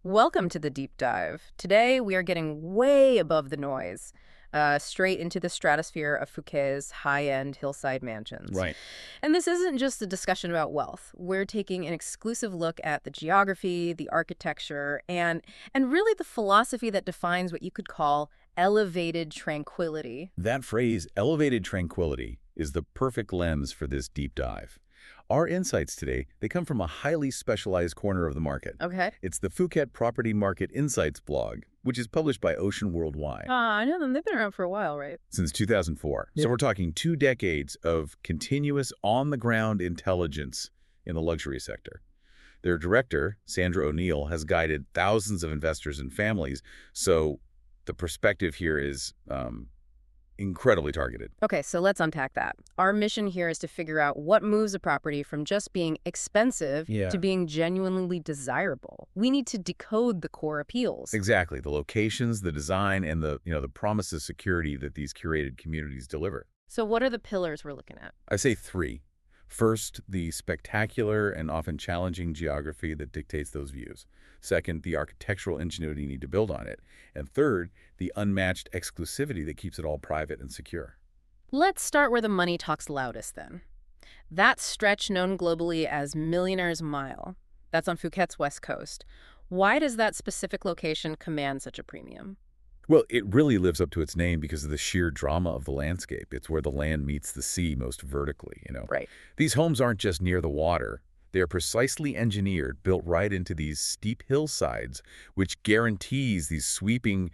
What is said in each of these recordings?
Welcome to the deep dive. Today, we are getting way above the noise, straight into the stratosphere of Fouquet's high-end hillside mansions. Right. And this isn't just a discussion about wealth. We're taking an exclusive look at the geography, the architecture, and really the philosophy that defines what you could call elevated tranquility. That phrase, elevated tranquility, is the perfect lens for this deep dive. Our insights today, they come from a highly specialized corner of the market. Okay. It's the Phuket Property Market Insights blog, which is published by Ocean Worldwide I know them. They've been around for a while, right? since 2004. Yeah. So we're talking 2 decades of continuous on-the-ground intelligence in the luxury sector. Their director, Sandra O'Neill, has guided thousands of investors and families, so the perspective here is incredibly targeted. Okay, so let's unpack that. Our mission here is to figure out what moves a property from just being expensive Yeah. to being genuinely desirable. We need to decode the core appeals. Exactly. The locations, the design, and the promise of security that these curated communities deliver. So what are the pillars we're looking at? I say 3. First, the spectacular and often challenging geography that dictates those views. Second, the architectural ingenuity you need to build on it. And third, the unmatched exclusivity that keeps it all private and secure. Let's start where the money talks loudest then. That stretch known globally as Millionaire's Mile. That's on Phuket's west coast. Why does that specific location command such a premium? Well, it really lives up to its name because of the sheer drama of the landscape. It's where the land meets the sea most vertically. Right. These homes aren't just near the water. They are precisely engineered, built right into these steep hillsides, which guarantees these sweeping,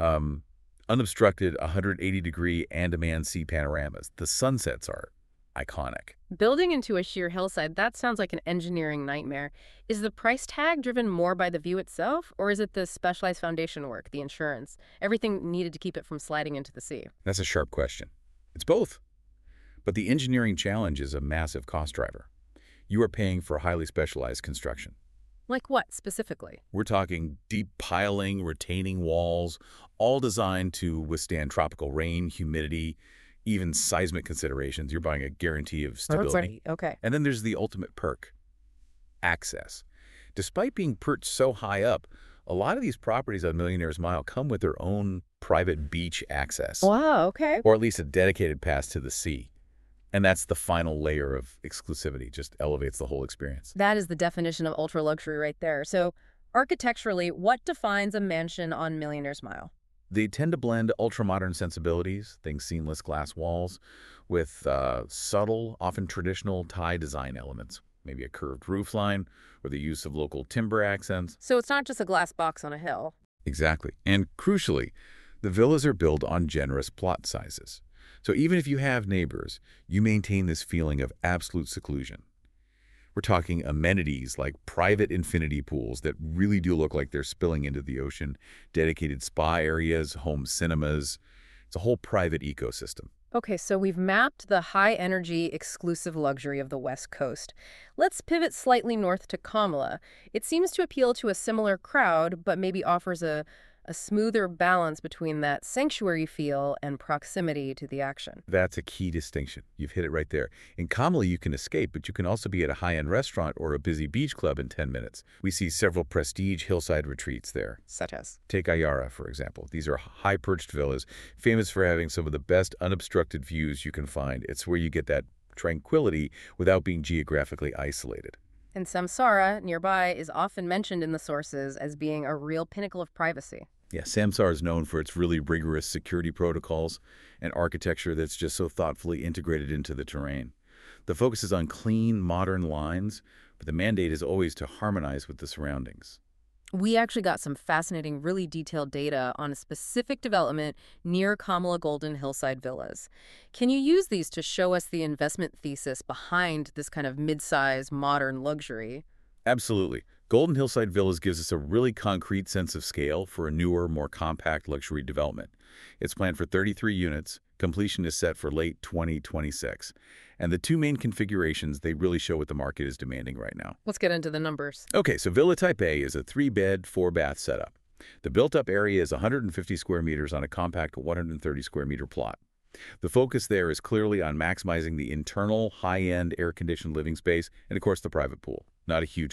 unobstructed 180-degree Andaman Sea panoramas. The sunsets are iconic. Building into a sheer hillside, that sounds like an engineering nightmare. Is the price tag driven more by the view itself, or is it the specialized foundation work, the insurance, everything needed to keep it from sliding into the sea? That's a sharp question. It's both. But the engineering challenge is a massive cost driver. You are paying for highly specialized construction. Like what, specifically? We're talking deep piling, retaining walls, all designed to withstand tropical rain, humidity, even seismic considerations. You're buying a guarantee of stability. Okay. And then there's the ultimate perk, access. Despite being perched so high up, a lot of these properties on Millionaire's Mile come with their own private beach access, Wow, okay. or at least a dedicated pass to the sea. And that's the final layer of exclusivity, just elevates the whole experience. That is the definition of ultra luxury right there. So, architecturally, what defines a mansion on Millionaire's Mile? They tend to blend ultra-modern sensibilities, think seamless glass walls, with subtle, often traditional Thai design elements, maybe a curved roofline or the use of local timber accents. So it's not just a glass box on a hill. Exactly. And crucially, the villas are built on generous plot sizes. So even if you have neighbors, you maintain this feeling of absolute seclusion. We're talking amenities like private infinity pools that really do look like they're spilling into the ocean, dedicated spa areas, home cinemas. It's a whole private ecosystem. Okay, so we've mapped the high-energy, exclusive luxury of the West Coast. Let's pivot slightly north to Kamala. It seems to appeal to a similar crowd, but maybe offers a smoother balance between that sanctuary feel and proximity to the action. That's a key distinction. You've hit it right there. In Kamala, you can escape, but you can also be at a high-end restaurant or a busy beach club in 10 minutes. We see several prestige hillside retreats there. Such as? Take Ayara, for example. These are high-perched villas, famous for having some of the best unobstructed views you can find. It's where you get that tranquility without being geographically isolated. And Samsara, nearby, is often mentioned in the sources as being a real pinnacle of privacy. Yeah, Samsara is known for its really rigorous security protocols and architecture that's just so thoughtfully integrated into the terrain. The focus is on clean, modern lines, but the mandate is always to harmonize with the surroundings. We actually got some fascinating, really detailed data on a specific development near Kamala Golden Hillside Villas. Can you use these to show us the investment thesis behind this kind of mid-size, modern luxury? Absolutely. Golden Hillside Villas gives us a really concrete sense of scale for a newer, more compact luxury development. It's planned for 33 units. Completion is set for late 2026. And the 2 main configurations, they really show what the market is demanding right now. Let's get into the numbers. Okay, so Villa Type A is a 3-bed, 4-bath setup. The built-up area is 150 square meters on a compact 130 square meter plot. The focus there is clearly on maximizing the internal, high-end, air-conditioned living space and, of course, the private pool, not a huge garden.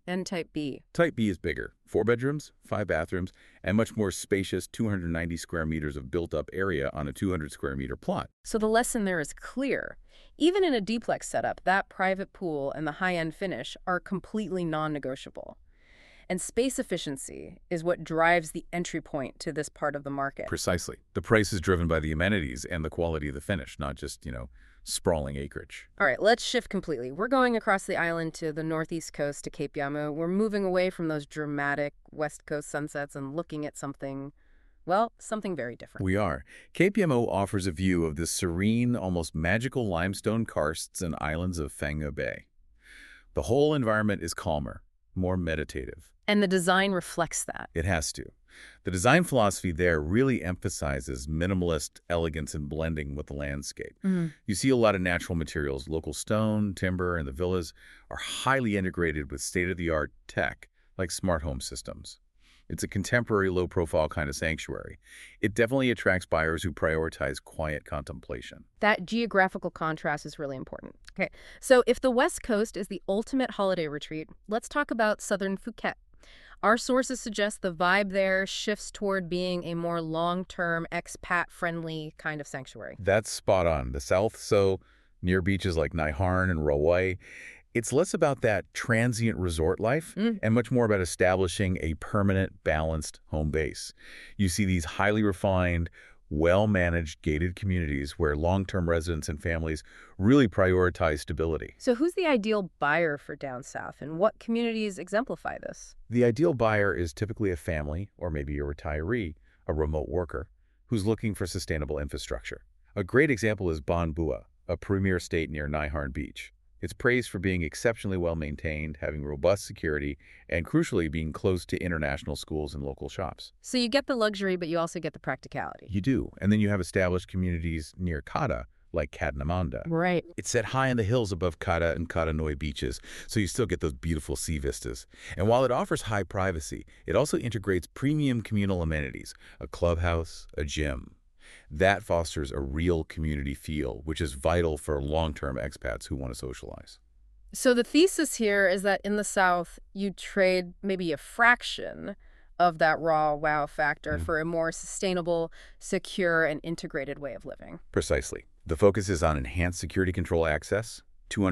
And type B. Type B is bigger, 4 bedrooms, 5 bathrooms, and much more spacious 290 square meters of built-up area on a 200 square meter plot. So the lesson there is clear. Even in a duplex setup, that private pool and the high-end finish are completely non-negotiable. And space efficiency is what drives the entry point to this part of the market. Precisely. The price is driven by the amenities and the quality of the finish, not just, sprawling acreage. All right, let's shift completely. We're going across the island to the northeast coast to Cape Yamu. We're moving away from those dramatic West Coast sunsets and looking at something, well, something very different. We are. Cape Yamo offers a view of the serene, almost magical limestone karsts and islands of Fang'o Bay. The whole environment is calmer, more meditative. And the design reflects that. It has to. The design philosophy there really emphasizes minimalist elegance and blending with the landscape. You see a lot of natural materials. Local stone, timber, and the villas are highly integrated with state-of-the-art tech, like smart home systems. It's a contemporary, low-profile kind of sanctuary. It definitely attracts buyers who prioritize quiet contemplation. That geographical contrast is really important. Okay, so if the West Coast is the ultimate holiday retreat, let's talk about southern Phuket. Our sources suggest the vibe there shifts toward being a more long-term, expat-friendly kind of sanctuary. That's spot on. The south, so near beaches like Nai Harn and Rawai, it's less about that transient resort life and much more about establishing a permanent, balanced home base. You see these highly refined, well-managed gated communities where long-term residents and families really prioritize stability. So who's the ideal buyer for down south, and what communities exemplify this? The ideal buyer is typically a family or maybe a retiree, a remote worker, who's looking for sustainable infrastructure. A great example is Bon Bua, a premier estate near Nai Harn Beach. It's praised for being exceptionally well-maintained, having robust security, and crucially being close to international schools and local shops. So you get the luxury, but you also get the practicality. You do. And then you have established communities near Kata, like Kadnamanda. Right. It's set high in the hills above Kata and Kata Noi beaches, so you still get those beautiful sea vistas. And while it offers high privacy, it also integrates premium communal amenities, a clubhouse, a gym. That fosters a real community feel, which is vital for long-term expats who want to socialize. So the thesis here is that in the South, you trade maybe a fraction of that raw wow factor for a more sustainable, secure, and integrated way of living. Precisely. The focus is on enhanced security control access,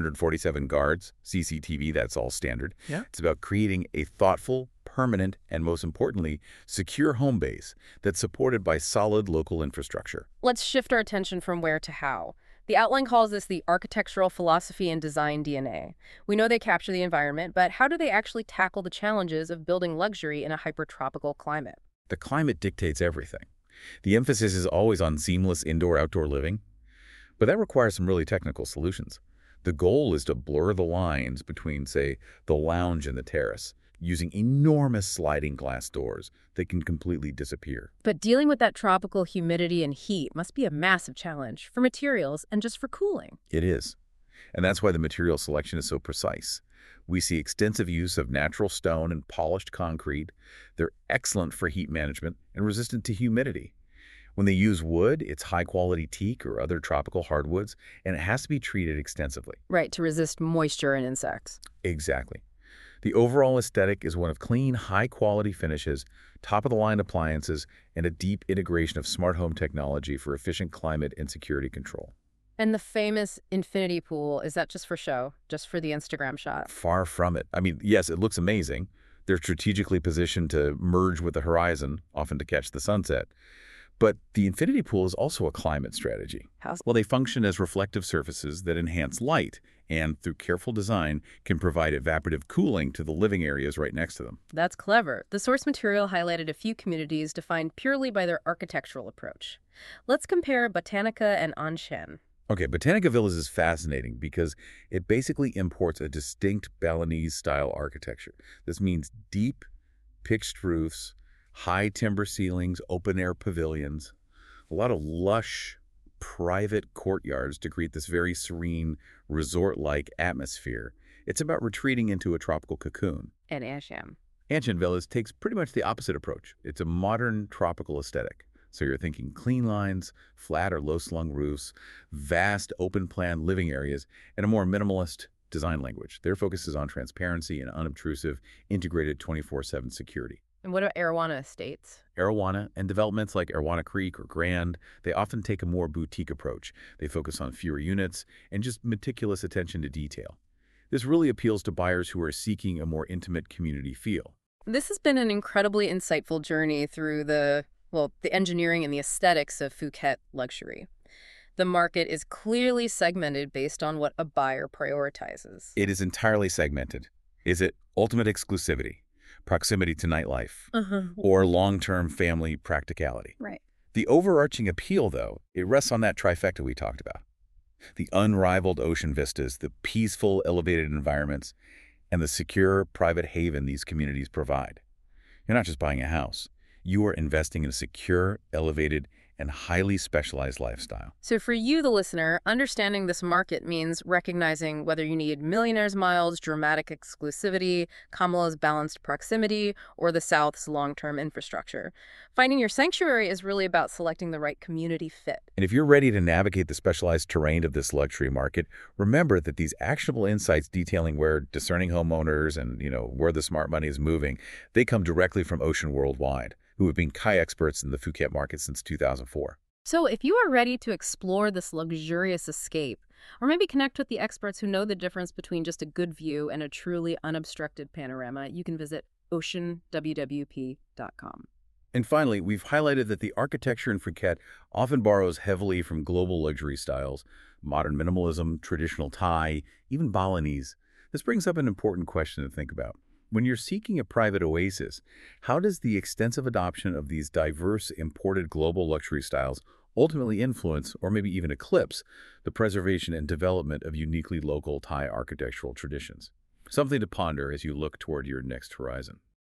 247 guards, CCTV, that's all standard. Yeah. It's about creating a thoughtful, permanent, and most importantly, secure home base that's supported by solid local infrastructure. Let's shift our attention from where to how. The outline calls this the architectural philosophy and design DNA. We know they capture the environment, but how do they actually tackle the challenges of building luxury in a hypertropical climate? The climate dictates everything. The emphasis is always on seamless indoor-outdoor living, but that requires some really technical solutions. The goal is to blur the lines between, say, the lounge and the terrace, using enormous sliding glass doors that can completely disappear. But dealing with that tropical humidity and heat must be a massive challenge for materials and just for cooling. It is. And that's why the material selection is so precise. We see extensive use of natural stone and polished concrete. They're excellent for heat management and resistant to humidity. When they use wood, it's high-quality teak or other tropical hardwoods, and it has to be treated extensively. Right, to resist moisture and insects. Exactly. The overall aesthetic is one of clean, high-quality finishes, top-of-the-line appliances, and a deep integration of smart home technology for efficient climate and security control. And the famous infinity pool, is that just for show, just for the Instagram shot? Far from it. I mean, yes, it looks amazing. They're strategically positioned to merge with the horizon, often to catch the sunset. But the infinity pool is also a climate strategy. How? Well, they function as reflective surfaces that enhance light and, through careful design, can provide evaporative cooling to the living areas right next to them. That's clever. The source material highlighted a few communities defined purely by their architectural approach. Let's compare Botanica and Anshan. Okay, Botanica Villas is fascinating because it basically imports a distinct Balinese-style architecture. This means deep, pitched roofs, high timber ceilings, open-air pavilions, a lot of lush, private courtyards to create this very serene, resort-like atmosphere. It's about retreating into a tropical cocoon. And Asham. Anshan Villas takes pretty much the opposite approach. It's a modern, tropical aesthetic. So you're thinking clean lines, flat or low-slung roofs, vast open-plan living areas, and a more minimalist, design language. Their focus is on transparency and unobtrusive, integrated 24/7 security. And what about Arowana Estates? Arowana and developments like Arowana Creek or Grand, they often take a more boutique approach. They focus on fewer units and just meticulous attention to detail. This really appeals to buyers who are seeking a more intimate community feel. This has been an incredibly insightful journey through the engineering and the aesthetics of Phuket luxury. The market is clearly segmented based on what a buyer prioritizes. It is entirely segmented. Is it ultimate exclusivity, proximity to nightlife, or long-term family practicality? Right. The overarching appeal, though, it rests on that trifecta we talked about. The unrivaled ocean vistas, the peaceful, elevated environments, and the secure, private haven these communities provide. You're not just buying a house. You are investing in a secure, elevated, and highly specialized lifestyle. So for you, the listener, understanding this market means recognizing whether you need millionaire's miles, dramatic exclusivity, Kamala's balanced proximity, or the South's long-term infrastructure. Finding your sanctuary is really about selecting the right community fit. And if you're ready to navigate the specialized terrain of this luxury market, remember that these actionable insights detailing where discerning homeowners and, where the smart money is moving, they come directly from Ocean Worldwide, who have been KAI experts in the Phuket market since 2004. So if you are ready to explore this luxurious escape, or maybe connect with the experts who know the difference between just a good view and a truly unobstructed panorama, you can visit oceanwwp.com. And finally, we've highlighted that the architecture in Phuket often borrows heavily from global luxury styles, modern minimalism, traditional Thai, even Balinese. This brings up an important question to think about. When you're seeking a private oasis, how does the extensive adoption of these diverse imported global luxury styles ultimately influence, or maybe even eclipse, the preservation and development of uniquely local Thai architectural traditions? Something to ponder as you look toward your next horizon.